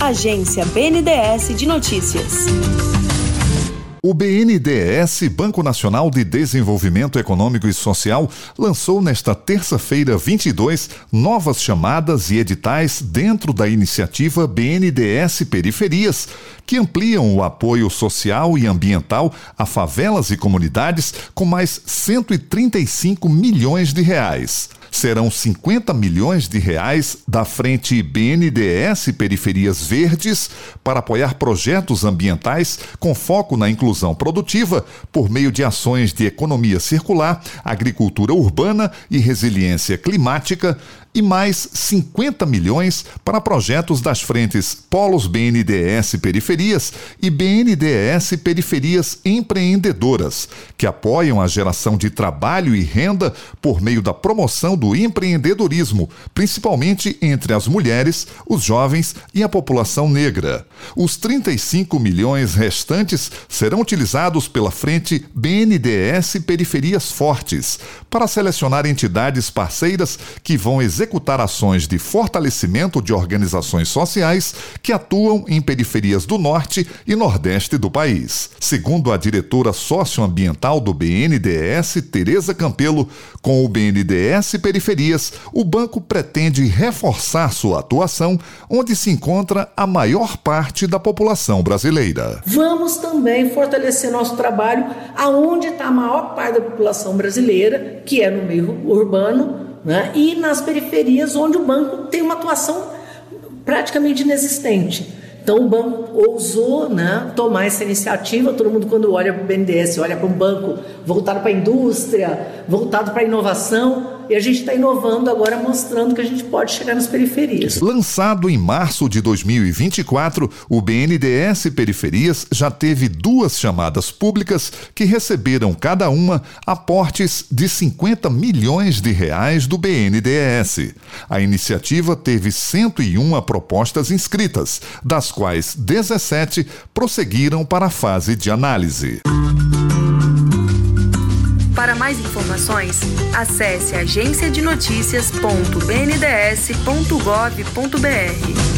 Agência BNDES de Notícias. O BNDES, Banco Nacional de Desenvolvimento Econômico e Social, lançou nesta terça-feira 22 novas chamadas e editais dentro da iniciativa BNDES Periferias, que ampliam o apoio social e ambiental a favelas e comunidades com mais 135 milhões de reais. Serão 50 milhões de reais da frente BNDES Periferias Verdes para apoiar projetos ambientais com foco na inclusão produtiva por meio de ações de economia circular, agricultura urbana e resiliência climática, e mais 50 milhões para projetos das frentes Polos BNDES Periferias e BNDES Periferias Empreendedoras, que apoiam a geração de trabalho e renda por meio da promoção do empreendedorismo, principalmente entre as mulheres, os jovens e a população negra. Os 35 milhões restantes serão utilizados pela frente BNDES Periferias Fortes para selecionar entidades parceiras que vão executar ações de fortalecimento de organizações sociais que atuam em periferias do norte e nordeste do país. Segundo a diretora socioambiental do BNDES, Tereza Campelo, com o BNDES Periferias, o banco pretende reforçar sua atuação onde se encontra a maior parte da população brasileira. Vamos também fortalecer nosso trabalho aonde está a maior parte da população brasileira, que é no meio urbano, né? E nas periferias, onde o banco tem uma atuação praticamente inexistente. Então o banco ousou, né, tomar essa iniciativa. Todo mundo, quando olha para o BNDES, olha para um banco voltado para a indústria, voltado para a inovação, e a gente está inovando agora, mostrando que a gente pode chegar nas periferias. Lançado em março de 2024, o BNDES Periferias já teve 2 chamadas públicas que receberam cada uma aportes de 50 milhões de reais do BNDES. A iniciativa teve 101 propostas inscritas, das quais 17 prosseguiram para a fase de análise. Para mais informações, acesse agenciadenoticias.bnds.gov.br.